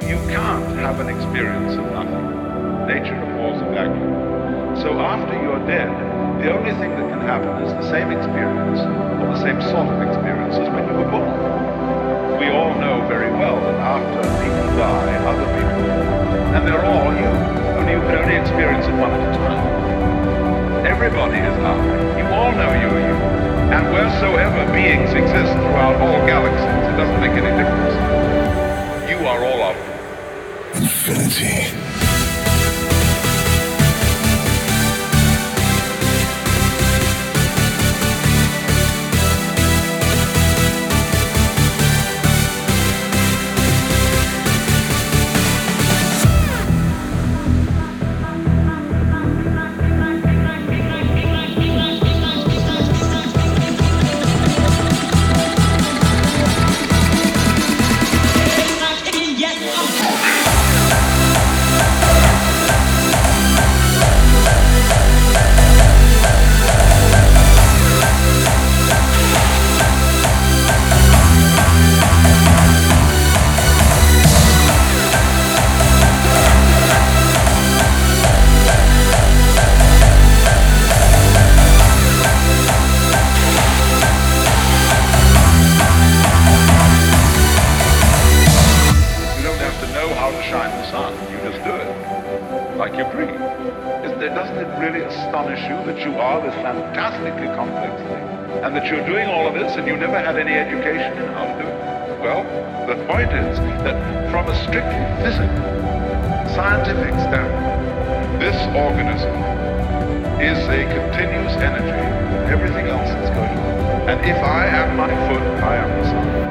You can't have an experience of nothing. Nature abhors a vacuum. So after you're dead, the only thing that can happen is the same experience, or the same sort of experience as when you were born. We all know very well that after people die, other people die. And they're all you, only you can only experience it one at a time. Everybody is I. You all know you are you. And wheresoever beings exist throughout all galaxies, it doesn't make any difference. You are all of them. Infinity. Doesn't it really astonish you that you are this fantastically complex thing, and that you're doing all of this and you never had any education in how to do it? Well, the point is that from a strictly physical, scientific standpoint, this organism is a continuous energy. Everything else is going on. And if I am my foot, I am the sun.